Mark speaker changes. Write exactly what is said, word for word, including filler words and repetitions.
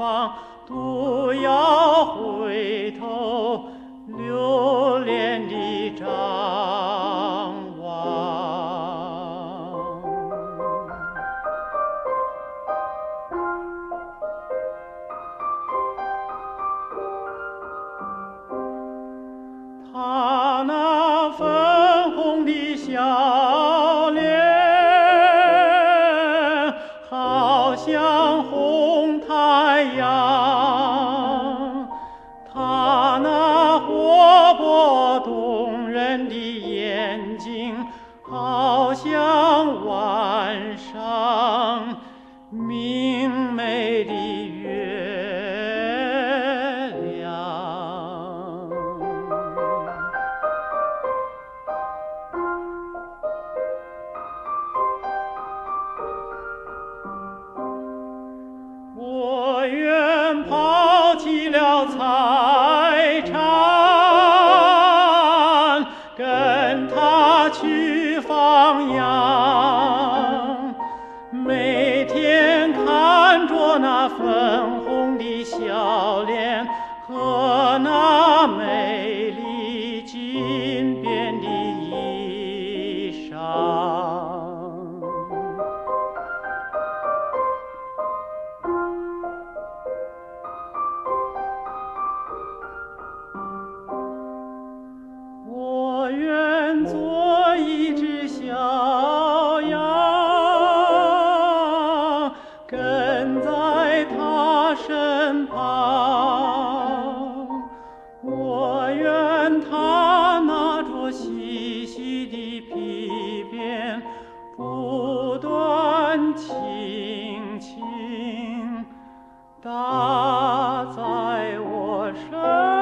Speaker 1: 方，都要回头留恋地张望。他那粉红的笑脸，好像红太阳；他那活泼动人的眼睛，好像晚上明媚的月亮。我愿抛弃了财产，跟他去放羊，每天看着那粉红的笑脸和那美丽金边的衣裳。我愿做一只小羊，跟在他身旁。我愿他拿着细细的皮鞭，不断轻轻打在我身